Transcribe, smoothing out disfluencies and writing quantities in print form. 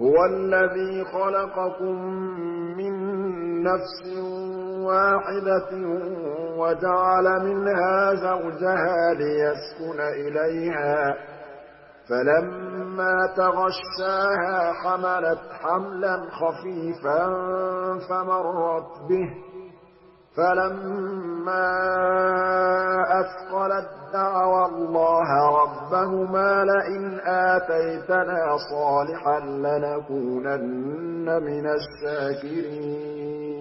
هُوَ الَّذِي خَلَقَكُم مِّن نَّفْسٍ وَاحِدَةٍ وَجَعَلَ مِنْهَا زَوْجَهَا لِيَسْكُنَ إِلَيْهَا ۖ فَلَمَّا تَغَشَّاهَا حَمَلَتْ حَمْلًا خَفِيفًا فَمَرَّتْ بِهِ ۖ فَلَمَّا أَثْقَلَت دَّعَوَا اللَّهَ رَبَّهُمَا لَئِنْ آتَيْتَنَا صَالِحًا لَّنَكُونَنَّ مِنَ الشَّاكِرِينَ